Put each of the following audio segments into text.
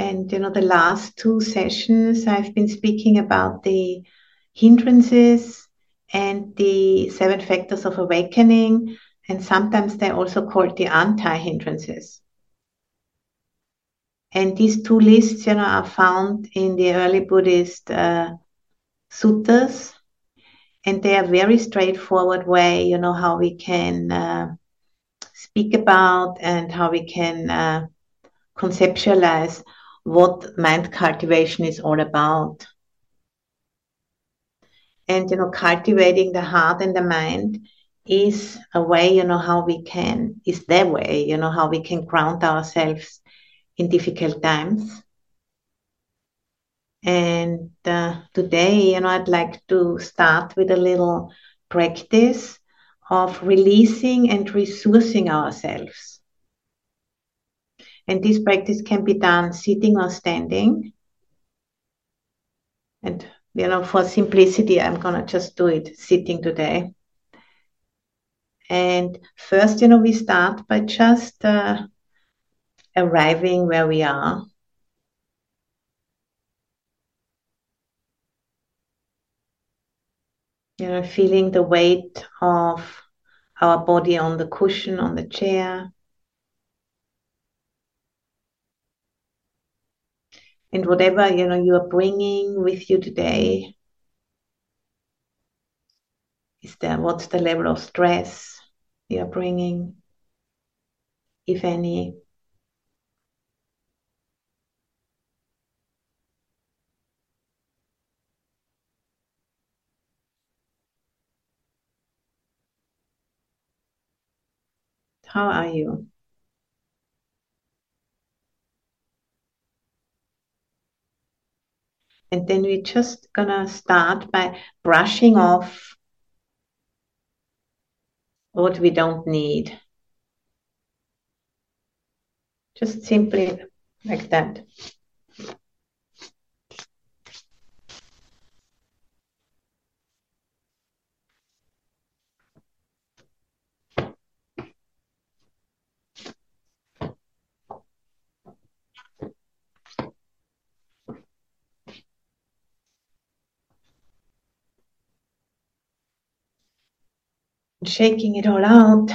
And the last two sessions, I've been speaking about the hindrances and the 7 factors of awakening, and sometimes they're also called the anti-hindrances. And these two lists, are found in the early Buddhist suttas, and they are very straightforward way, how we can speak about and how we can conceptualize what mind cultivation is all about. And, cultivating the heart and the mind is a way, is their way, how we can ground ourselves in difficult times. And today, I'd like to start with a little practice of releasing and resourcing ourselves. And this practice can be done sitting or standing. And, for simplicity, I'm going to just do it sitting today. And first, we start by just arriving where we are. Feeling the weight of our body on the cushion, on the chair. And whatever, you are bringing with you today, what's the level of stress you are bringing, if any? How are you? And then we're just gonna start by brushing off what we don't need. Just simply like that. Shaking it all out.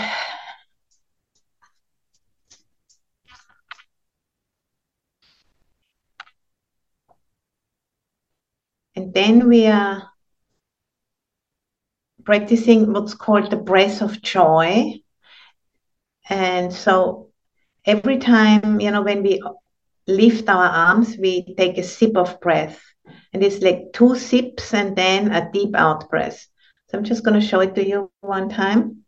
And then we are practicing what's called the breath of joy. And so every time, when we lift our arms, we take a sip of breath. And it's like 2 sips and then a deep out breath. So I'm just going to show it to you one time.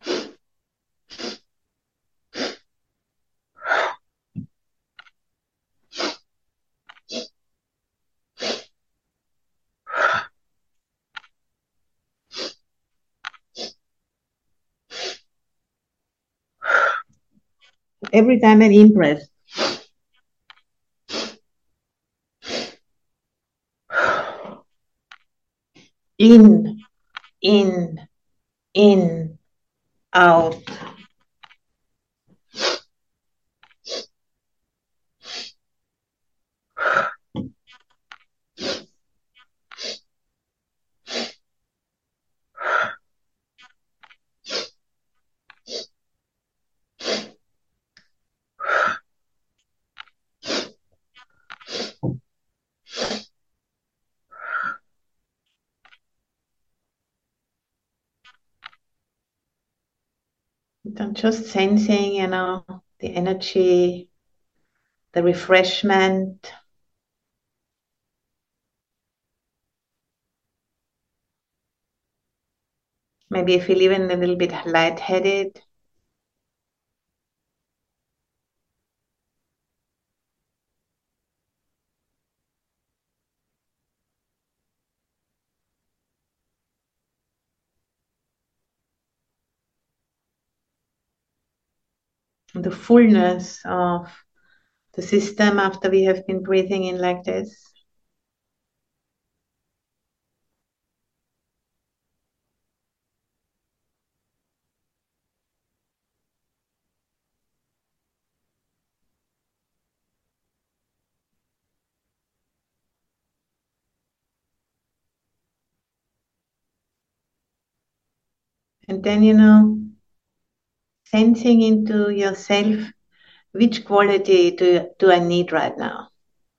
Every time an in breath. In, out. I'm just sensing, the energy, the refreshment. Maybe I feel even a little bit lightheaded. The fullness of the system after we have been breathing in like this. And then, sensing into yourself, which quality do I need right now?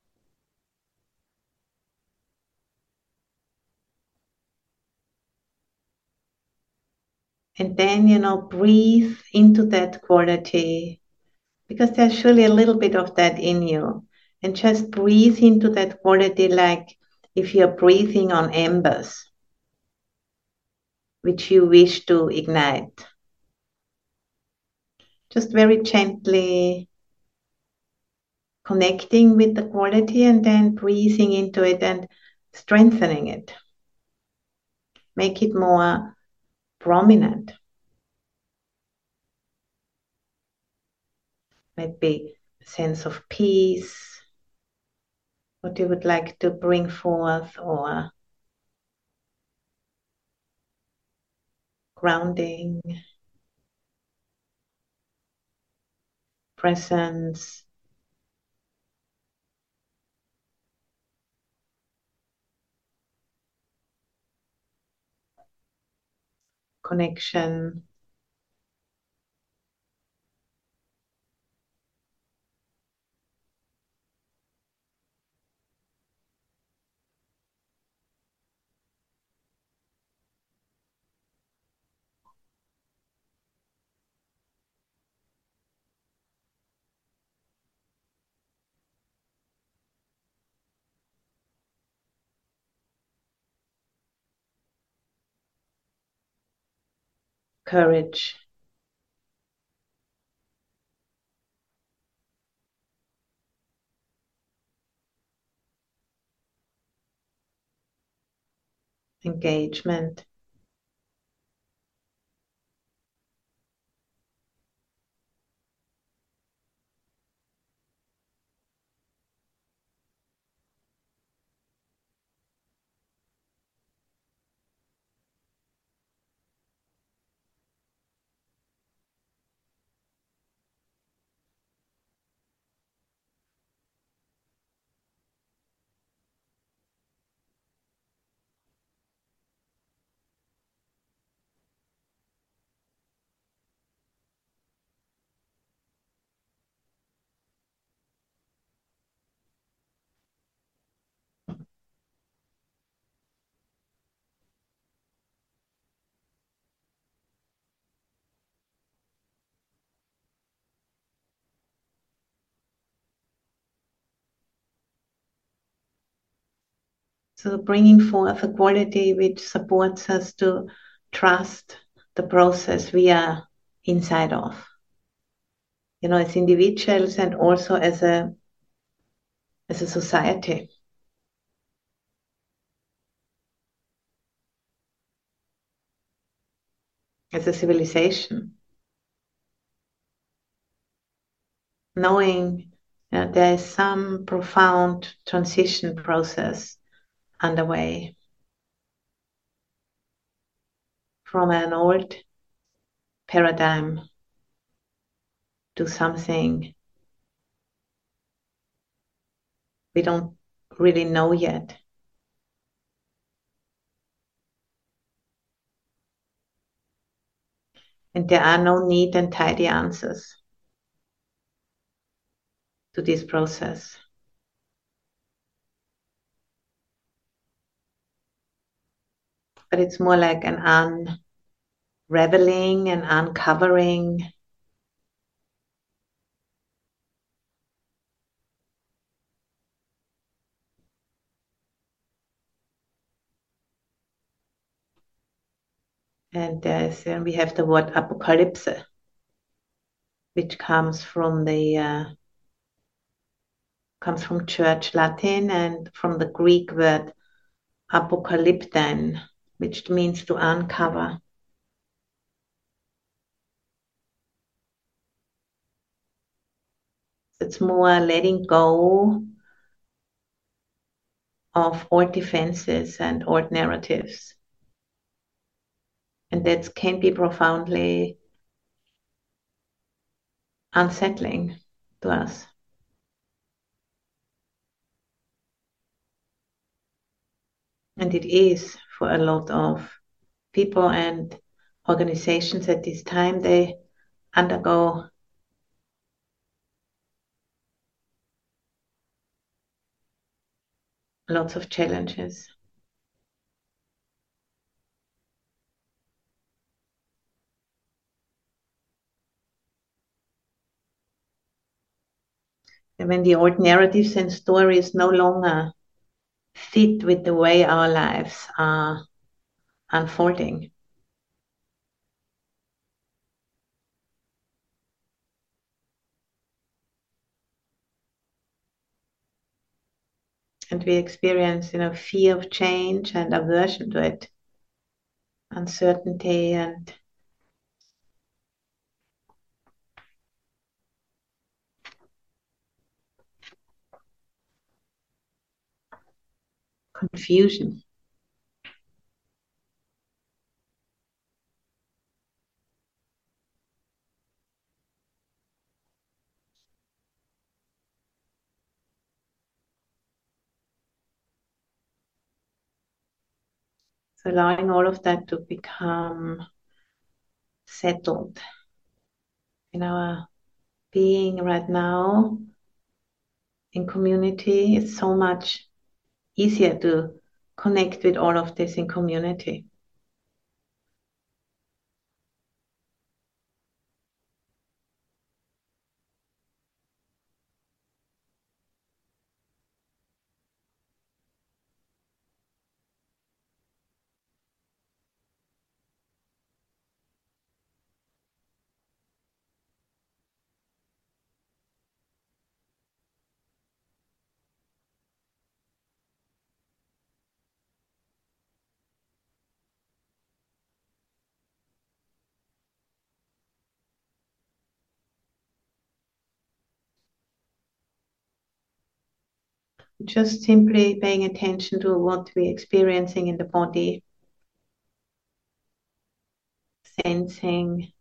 And then, breathe into that quality because there's surely a little bit of that in you. And just breathe into that quality like if you're breathing on embers, which you wish to ignite. Just very gently connecting with the quality and then breathing into it and strengthening it. Make it more prominent. Maybe a sense of peace, what you would like to bring forth, or grounding, presence, connection. Courage, engagement, so bringing forth a quality which supports us to trust the process we are inside of, as individuals and also as a society, as a civilization, knowing that there is some profound transition process underway from an old paradigm to something we don't really know yet. And there are no neat and tidy answers to this process. But it's more like an unraveling and uncovering. And we have the word apocalypse, which comes from Church Latin and from the Greek word apokalyptan, which means to uncover. It's more letting go of old defenses and old narratives. And that can be profoundly unsettling to us. And it is for a lot of people. And organizations at this time, they undergo lots of challenges. And when the old narratives and stories no longer fit with the way our lives are unfolding. And we experience, fear of change and aversion to it, uncertainty and confusion. So allowing all of that to become settled in our being right now in community. It's so much easier to connect with all of this in community. Just simply paying attention to what we're experiencing in the body, sensing.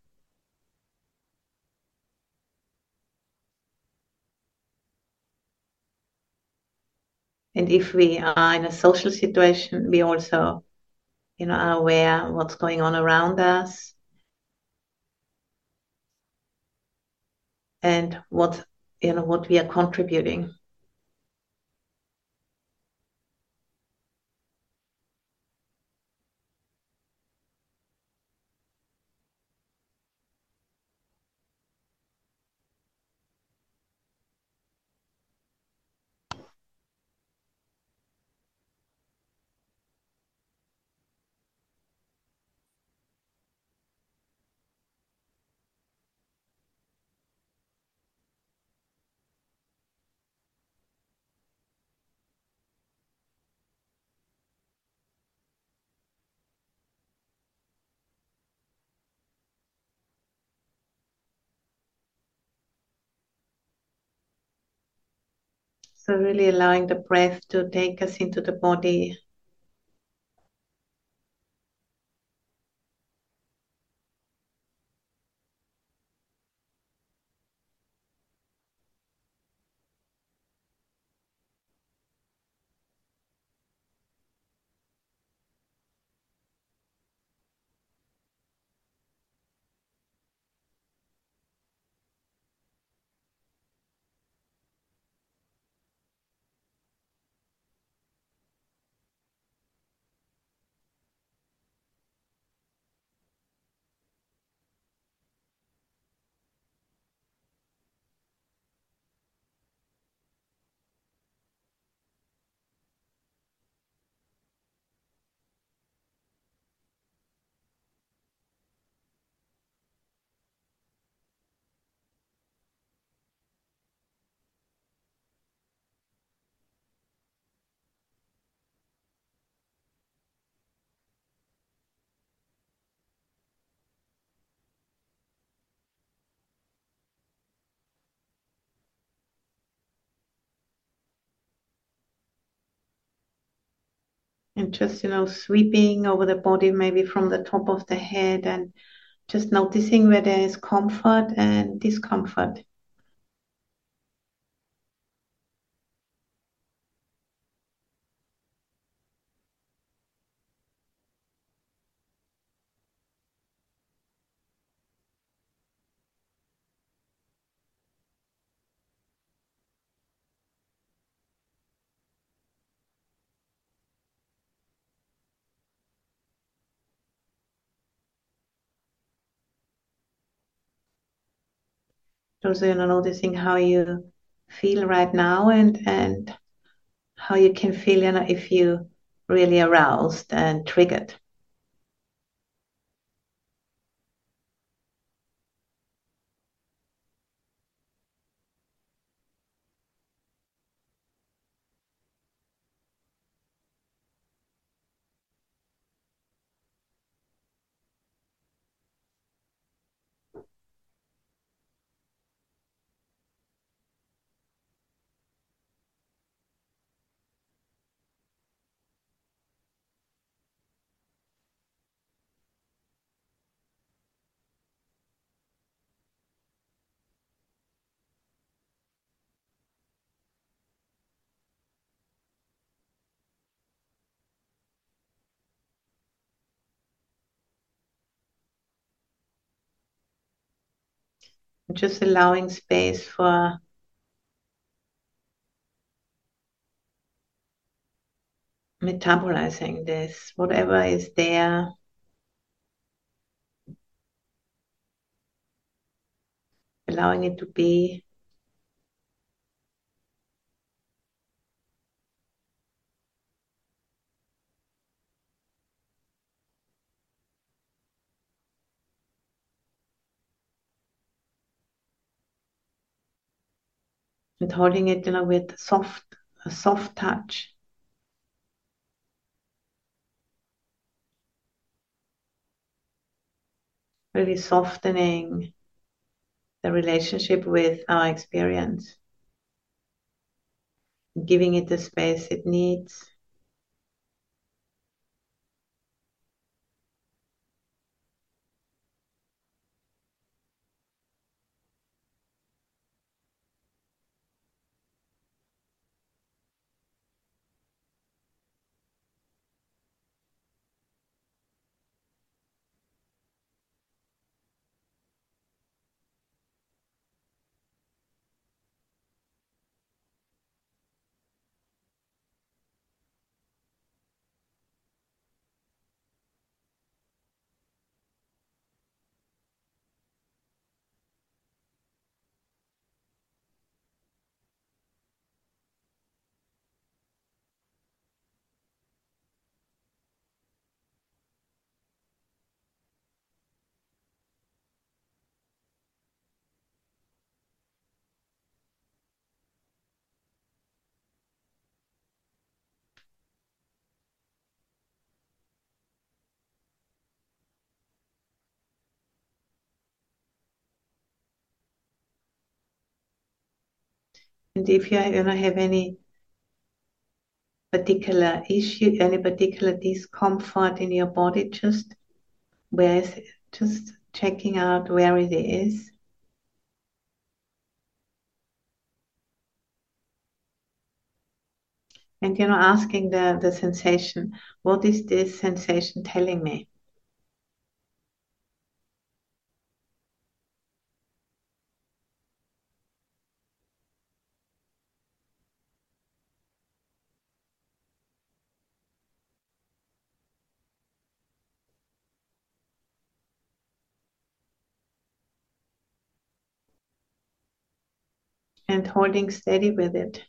And if we are in a social situation, we also, are aware what's going on around us and what we are contributing. So really allowing the breath to take us into the body. And just, sweeping over the body, maybe from the top of the head, and just noticing where there is comfort and discomfort. Also, noticing how you feel right now, and how you can feel, if you really aroused and triggered. Just allowing space for metabolizing this, whatever is there, allowing it to be. And holding it, with a soft touch, really softening the relationship with our experience, giving it the space it needs. And if you have any particular issue, any particular discomfort in your body, just where is it? Just checking out where it is. And asking the sensation, what is this sensation telling me? And holding steady with it.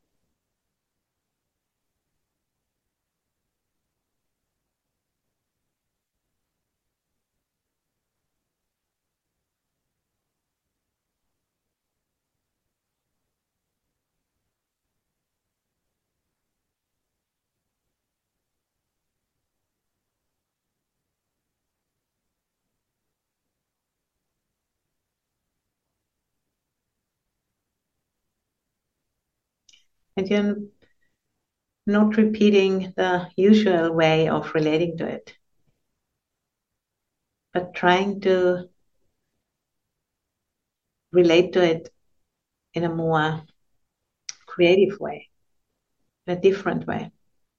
And you're not repeating the usual way of relating to it, but trying to relate to it in a more creative way, in a different way,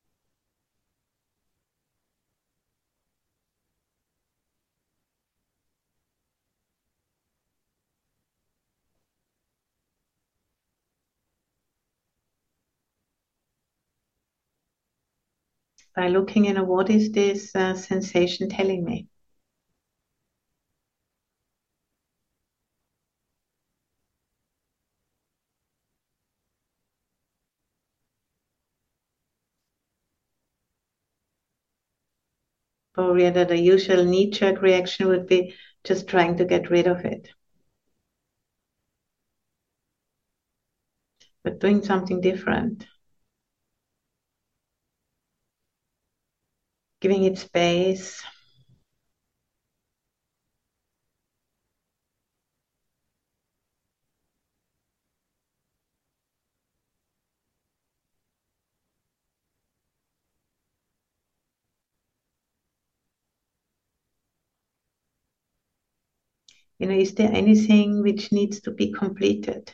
by looking what is this sensation telling me? Probably the usual knee-jerk reaction would be just trying to get rid of it. But doing something different, giving it space. Is there anything which needs to be completed?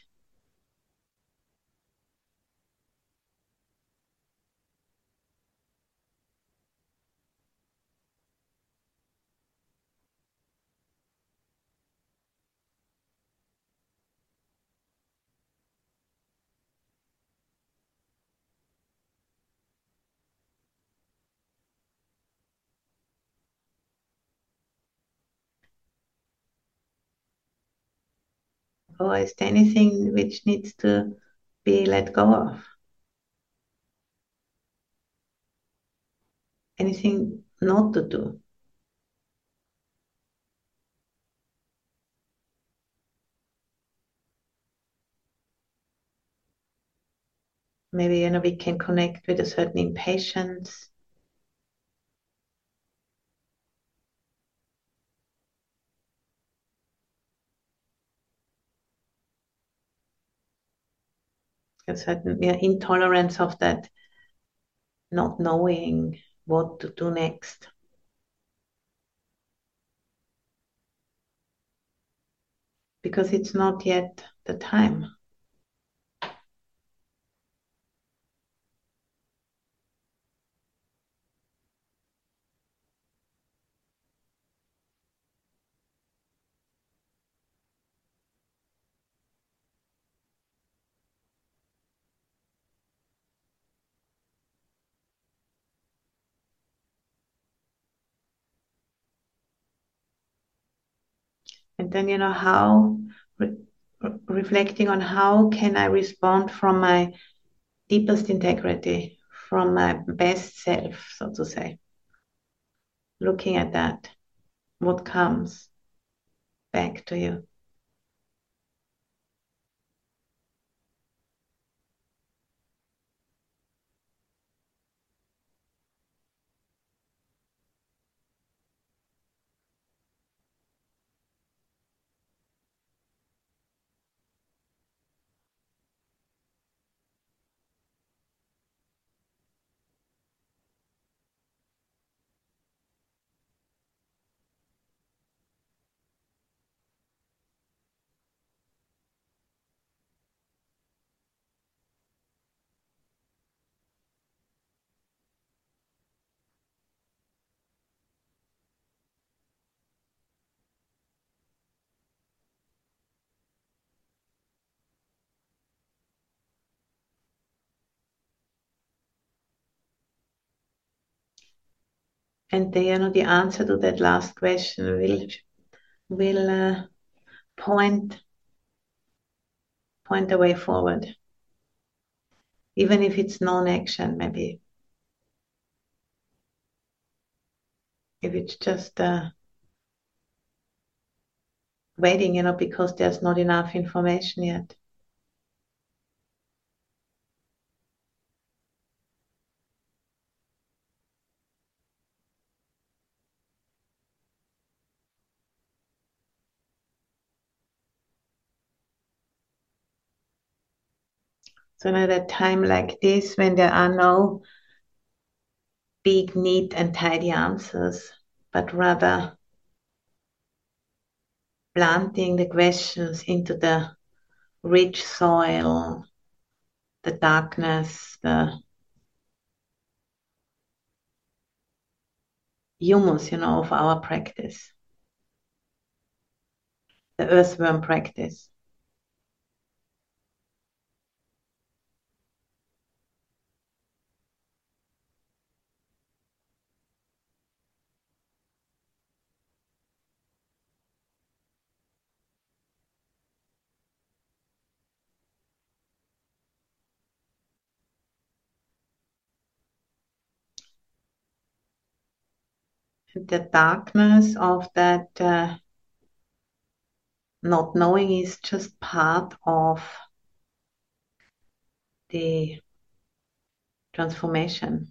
Or is there anything which needs to be let go of? Anything not to do? Maybe, we can connect with a certain impatience. A certain intolerance of that not knowing what to do next. Because it's not yet the time. And then, how re- reflecting on how can I respond from my deepest integrity, from my best self, so to say. Looking at that, what comes back to you. And the answer to that last question will point the way forward, even if it's non-action. Maybe if it's just waiting, because there's not enough information yet. So at a time like this, when there are no big, neat, and tidy answers, but rather planting the questions into the rich soil, the darkness, the humus, of our practice, the earthworm practice. The darkness of that not knowing is just part of the transformation.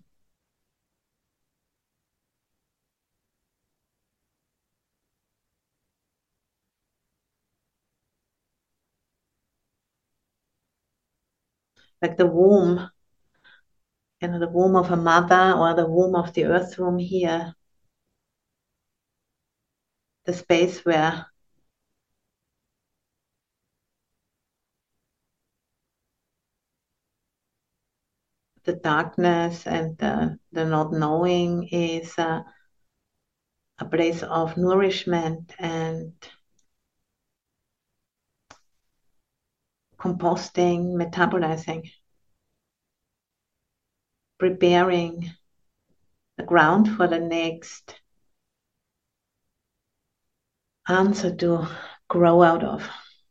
Like the womb, the womb of a mother or the womb of the earth womb here, the space where the darkness and the not knowing is a place of nourishment and composting, metabolizing, preparing the ground for the next answer to grow out of.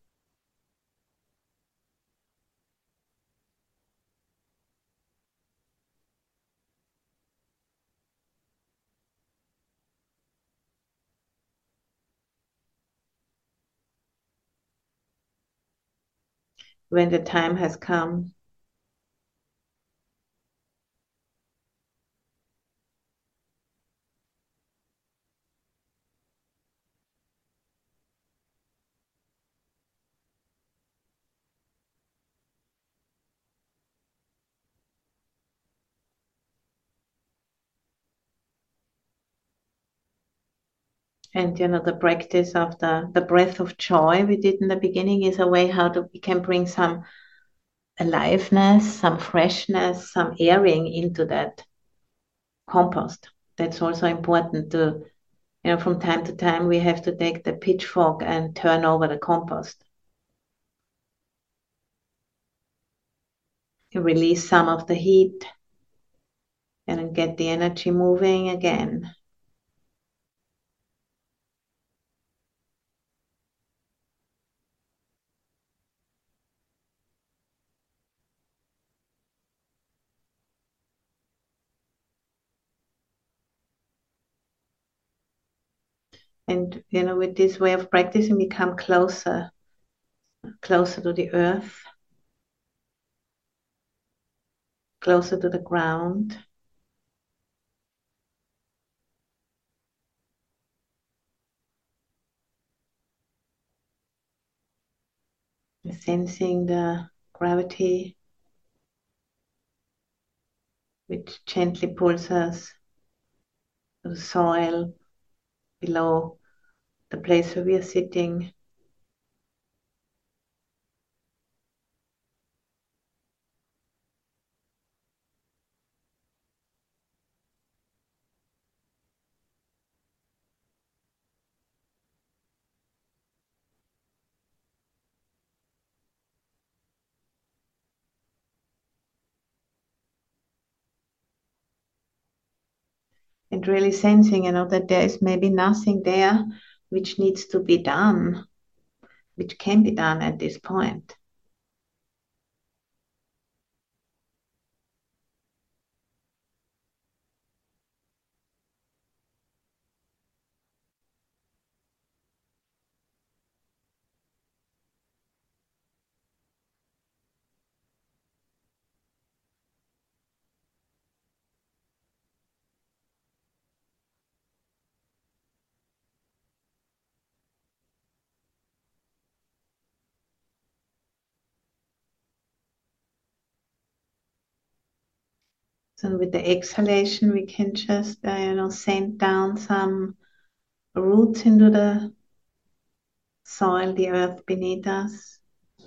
When the time has come. And the practice of the breath of joy we did in the beginning is a way we can bring some aliveness, some freshness, some airing into that compost. That's also important from time to time we have to take the pitchfork and turn over the compost. You release some of the heat and get the energy moving again. And with this way of practicing, we come closer to the earth, closer to the ground. Sensing the gravity which gently pulls us to the soil below the place where we are sitting. And really sensing, that there is maybe nothing there which needs to be done, which can be done at this point. So with the exhalation, we can just, send down some roots into the soil, the earth beneath us.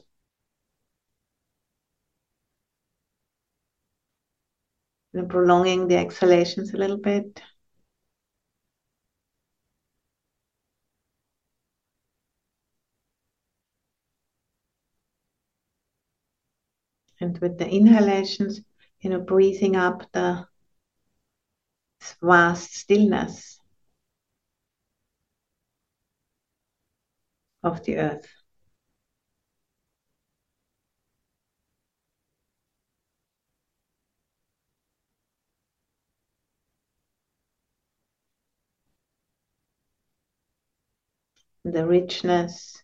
Prolonging the exhalations a little bit. And with the inhalations, breathing up the vast stillness of the earth. the richness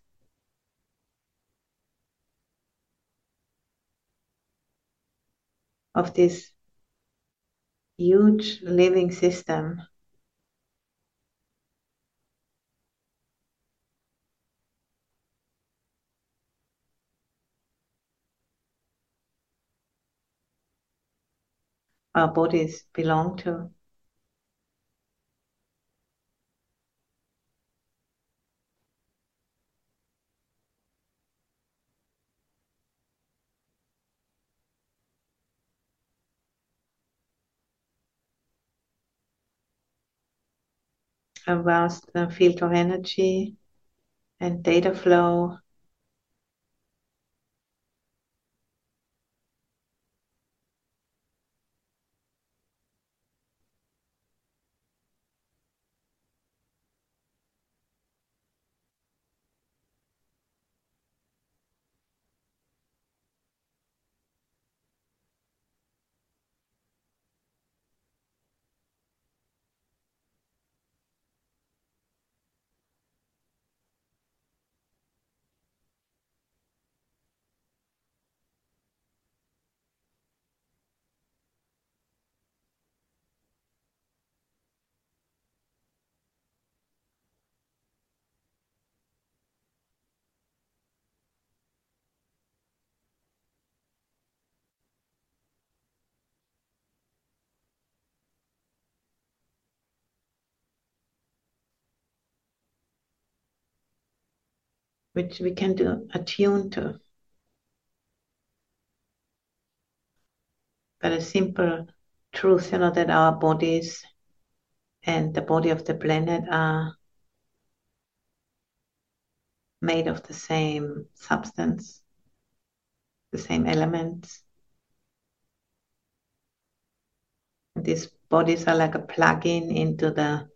of this huge living system. Our bodies belong to. A vast field of energy and data flow. Which we can do attune to. But a simple truth, that our bodies and the body of the planet are made of the same substance, the same elements. And these bodies are like a plug-in into the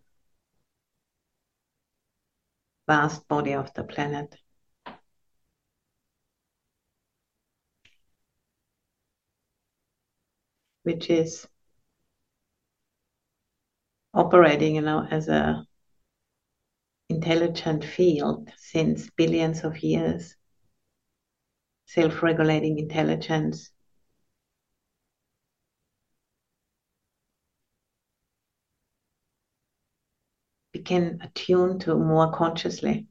vast body of the planet. Which is operating, as a intelligent field since billions of years, self-regulating intelligence. We can attune to more consciously.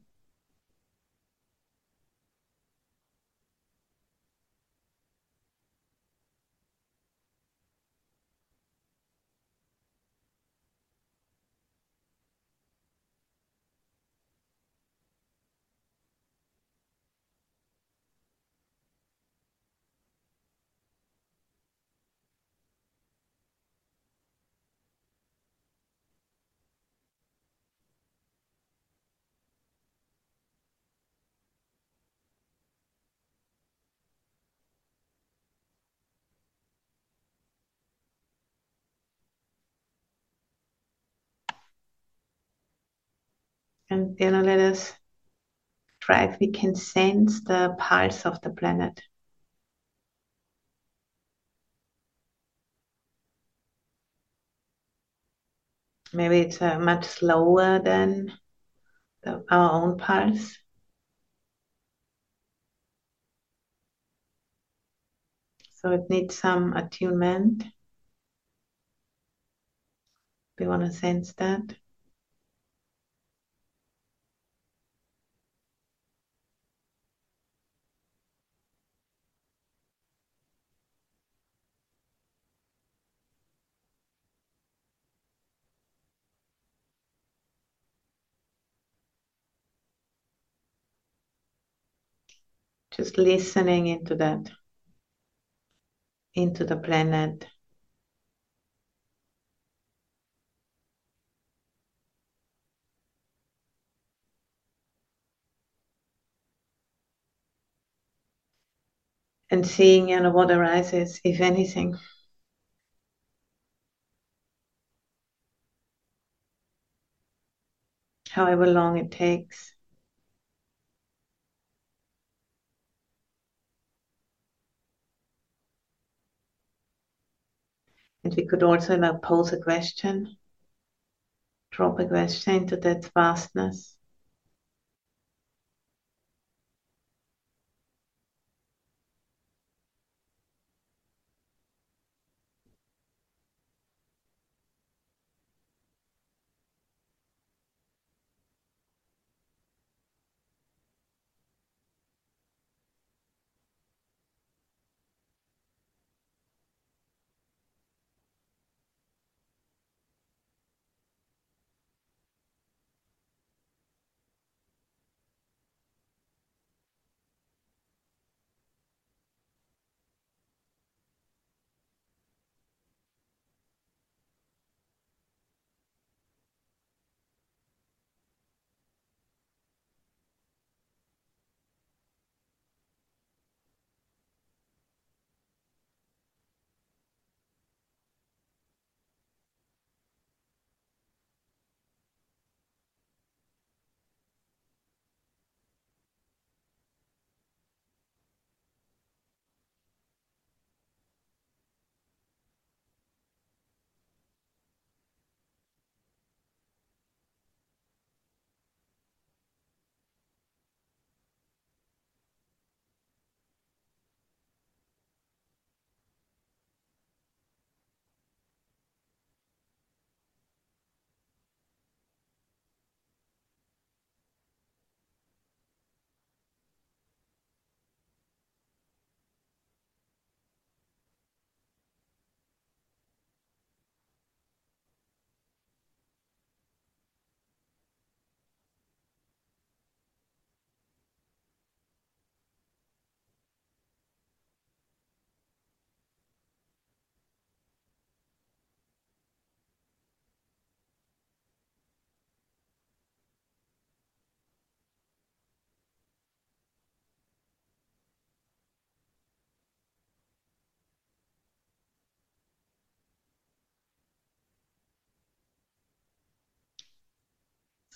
And let us try if we can sense the pulse of the planet. Maybe it's much slower than our own pulse. So it needs some attunement. We want to sense that. Just listening into that, into the planet. And seeing, what arises, if anything. However long it takes. And we could also pose a question, drop a question into that vastness.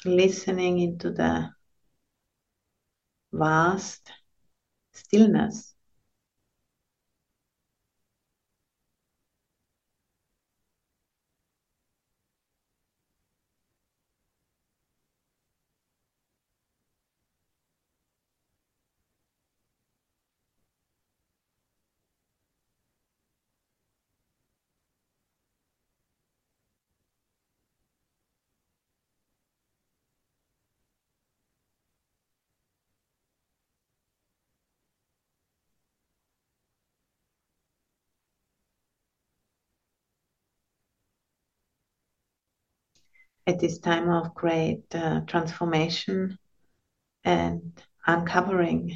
listening into the vast stillness. At this time of great transformation and uncovering.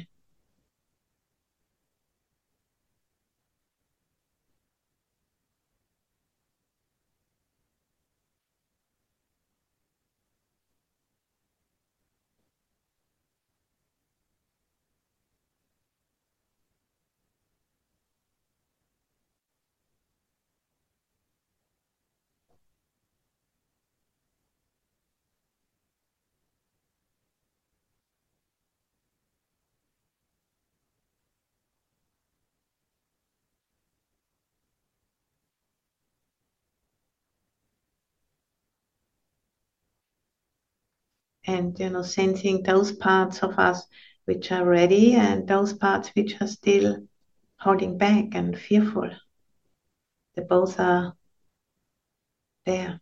And sensing those parts of us which are ready and those parts which are still holding back and fearful. They both are there.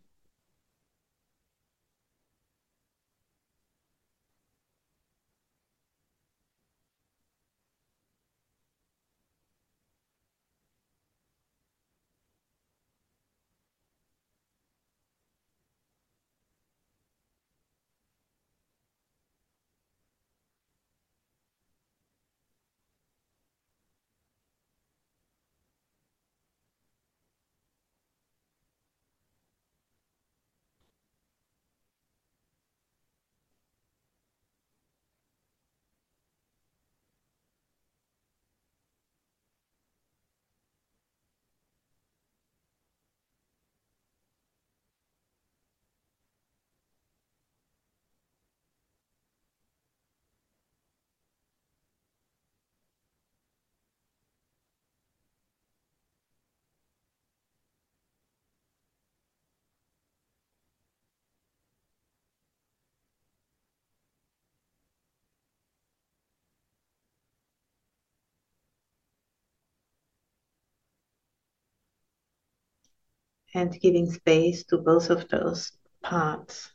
And giving space to both of those parts.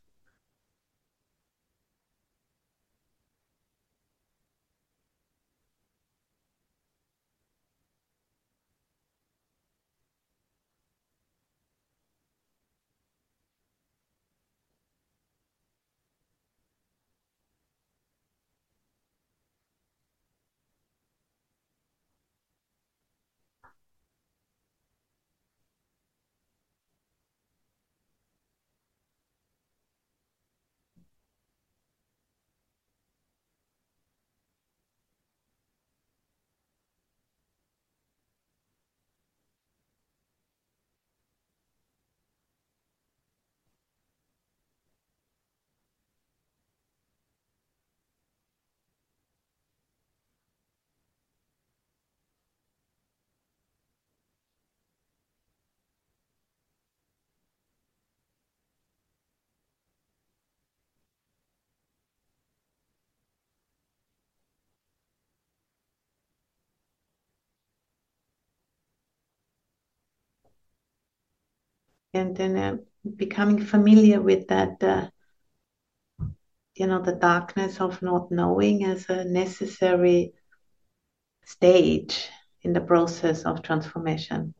And then becoming familiar with that, the darkness of not knowing as a necessary stage in the process of transformation.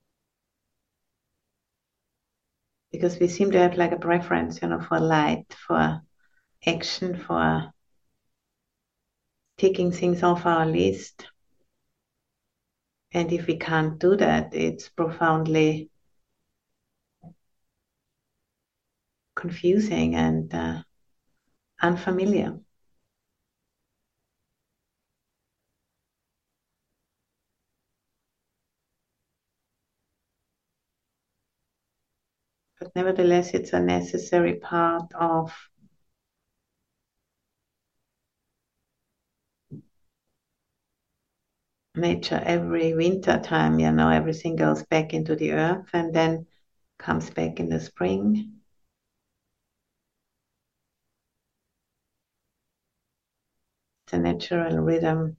Because we seem to have like a preference, for light, for action, for taking things off our list. And if we can't do that, it's profoundly confusing and unfamiliar. But nevertheless, it's a necessary part of nature every winter time, everything goes back into the earth and then comes back in the spring. It's a natural rhythm.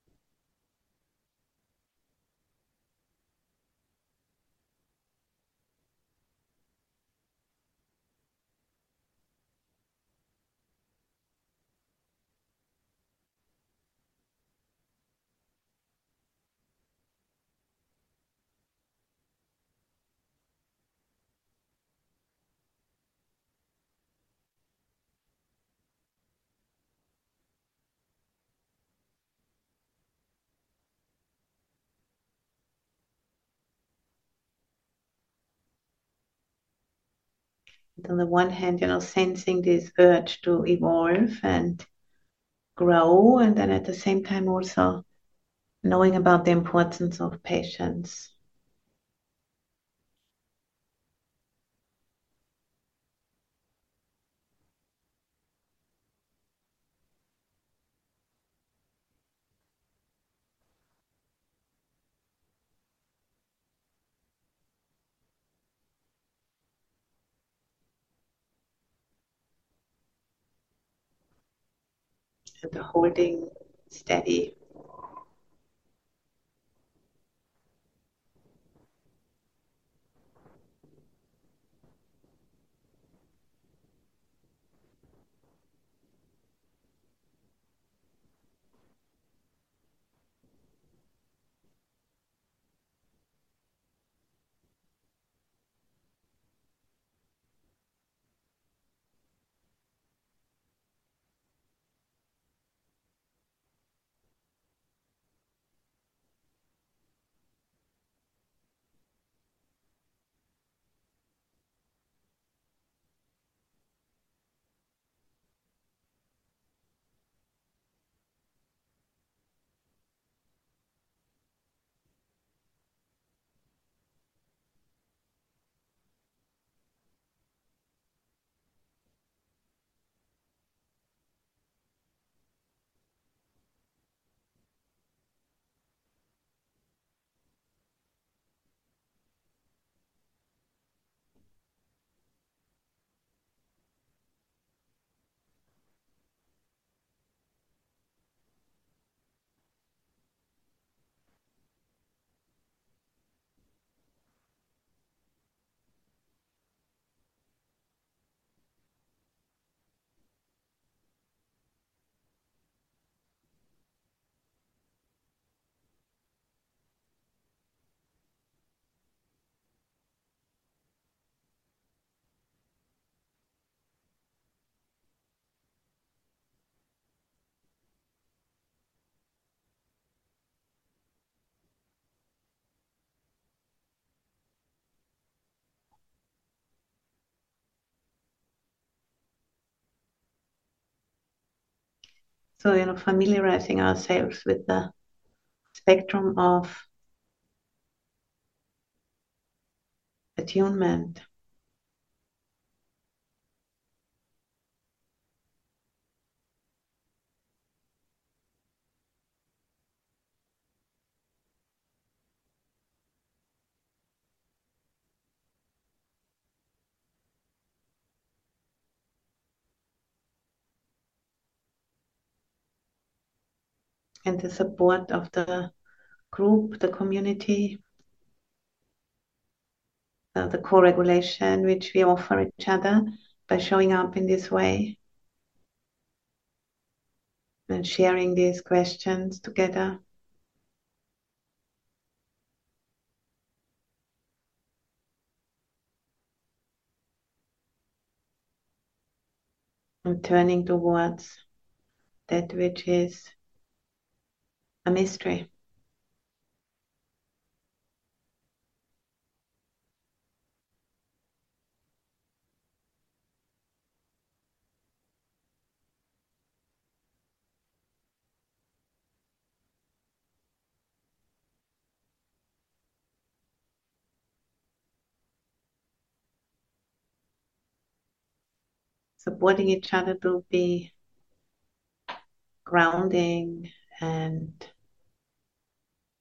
And on the one hand, sensing this urge to evolve and grow, and then at the same time also knowing about the importance of patience. And the holding steady. So, familiarizing ourselves with the spectrum of attunement. And the support of the group, the community, the co-regulation which we offer each other by showing up in this way and sharing these questions together. And turning towards that which is a mystery. Supporting each other to be grounding and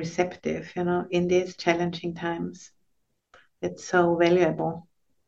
receptive, in these challenging times. It's so valuable.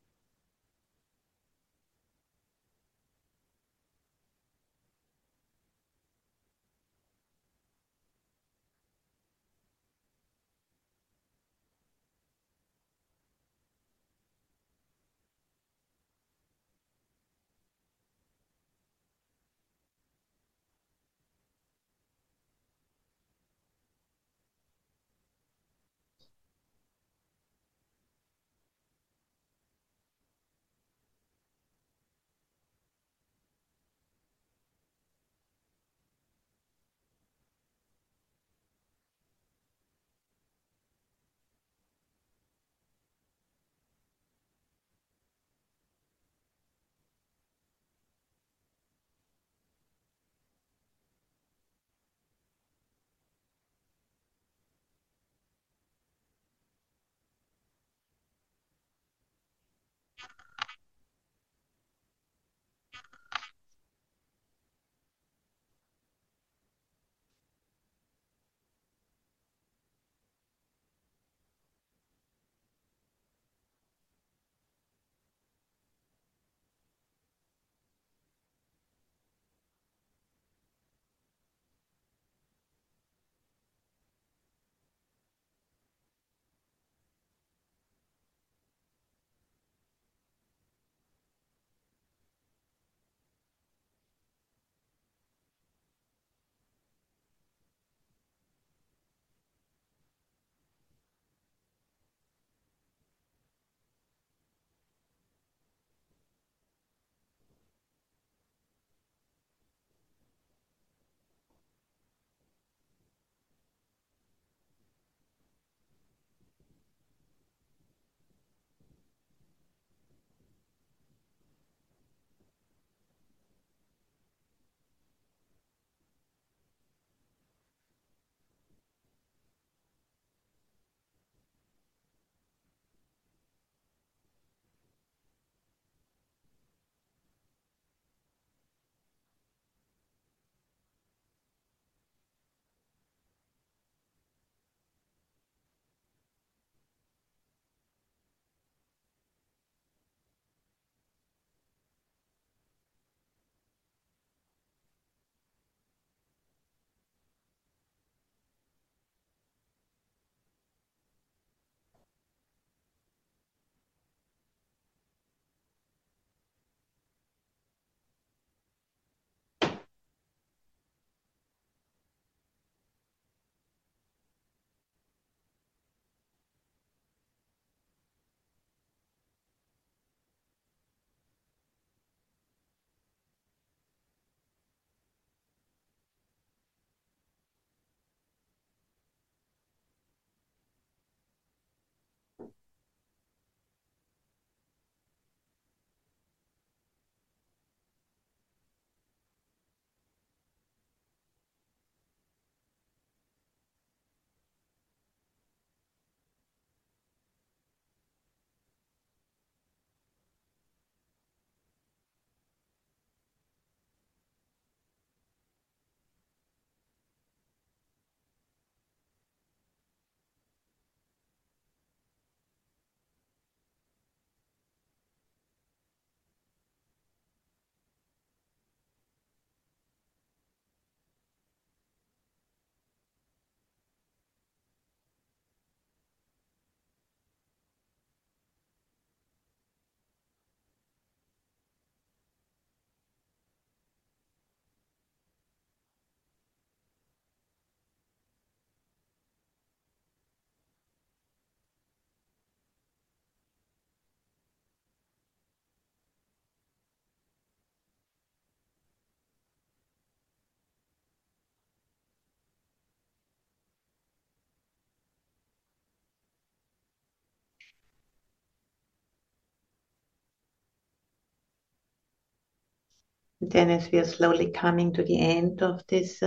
Then, as we are slowly coming to the end of this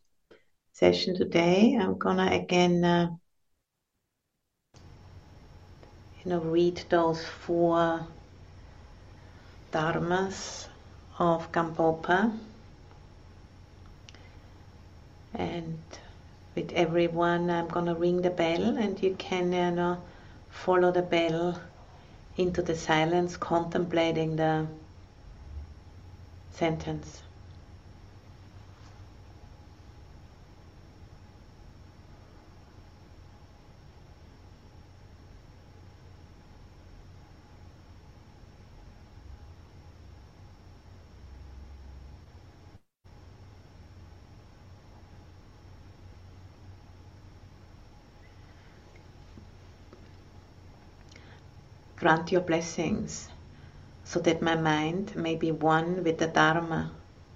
session today, I'm gonna again, read those 4 dharmas of Gampopa, and with everyone, I'm going to ring the bell, and you can follow the bell into the silence, contemplating the sentence. Grant your blessings so that my mind may be one with the Dharma.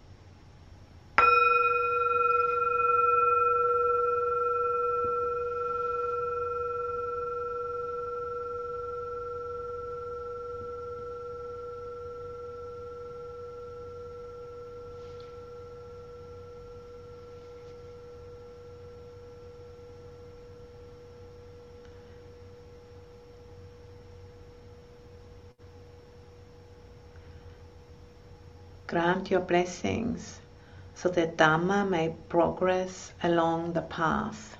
Grant your blessings so that Dhamma may progress along the path.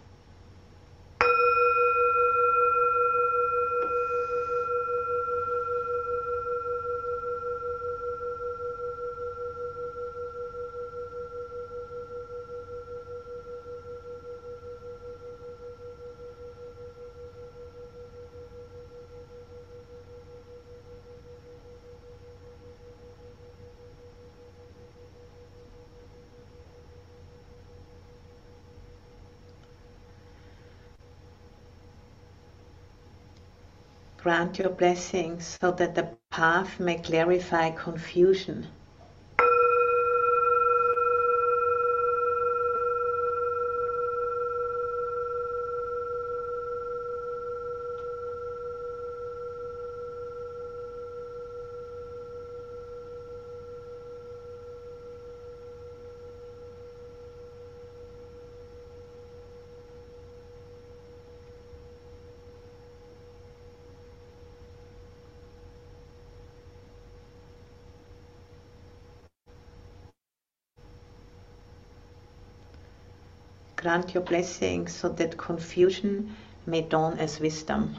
Grant your blessings so that the path may clarify confusion. Grant your blessings so that confusion may dawn as wisdom.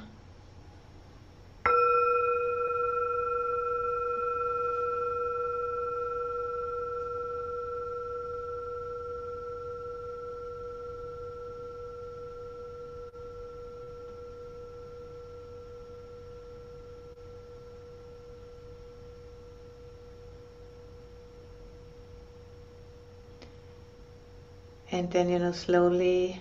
And then, slowly,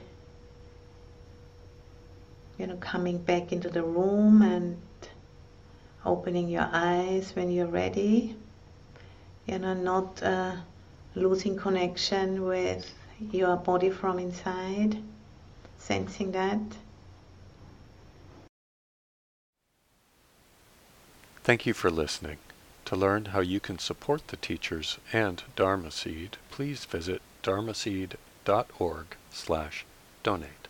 coming back into the room and opening your eyes when you're ready. Not losing connection with your body from inside, sensing that. Thank you for listening. To learn how you can support the teachers and Dharma Seed, please visit dharmaseed.org/donate.